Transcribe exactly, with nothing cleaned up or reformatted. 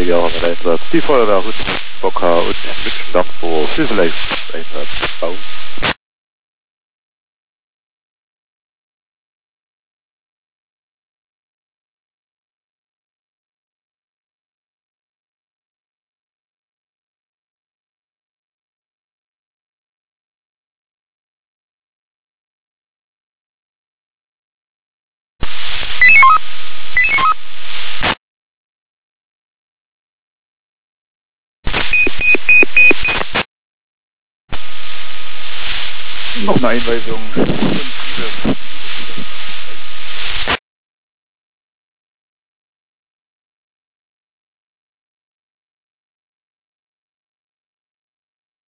Jahren in Einsatz. Die Feuerwehr Rüttenich, Bocker und Mitschendampfer, Füßeleistungseinsatz. Bau. Noch eine Einweisung.